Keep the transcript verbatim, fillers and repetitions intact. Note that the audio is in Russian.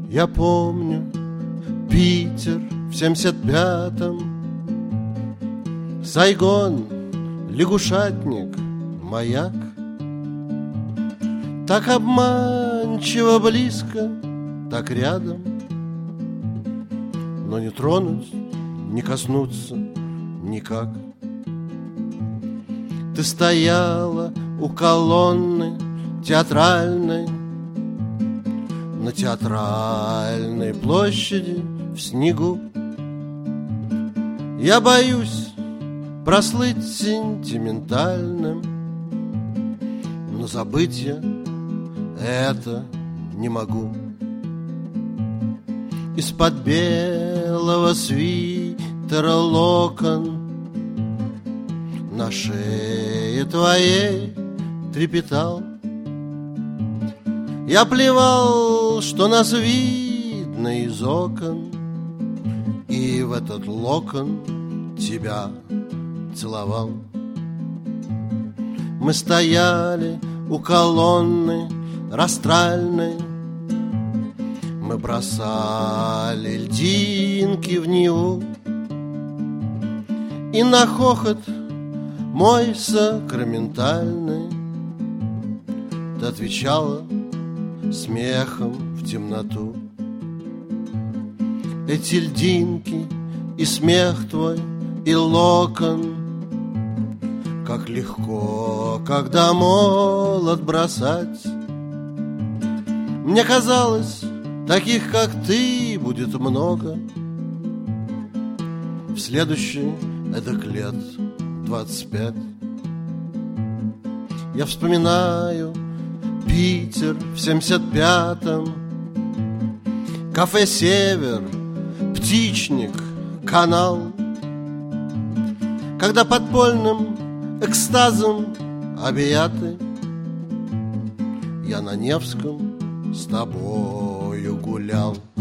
Я помню Питер в семьдесят пятом, Сайгон, лягушатник, маяк. Так обманчиво близко, так рядом, но не тронуть, не коснуться никак. Ты стояла у колонны театральной, на театральной площади в снегу. Я боюсь прослыть сентиментальным, но забыть я это не могу. Из-под белого свитера локон на шее твоей трепетал. Я плевал, что нас видно из окон, и в этот локон тебя целовал. Мы стояли у колонны растральной, мы бросали льдинки в Неву, и на хохот мой сакраментальный ты отвечала смехом в темноту. Эти льдинки и смех твой, и локон, как легко, когда молод бросать. Мне казалось, таких, как ты, будет много в следующий эдак лет двадцать пять. Я вспоминаю Питер в семьдесят пятом, кафе «Север», птичник, канал, когда подпольным экстазом объятый я на Невском с тобою гулял.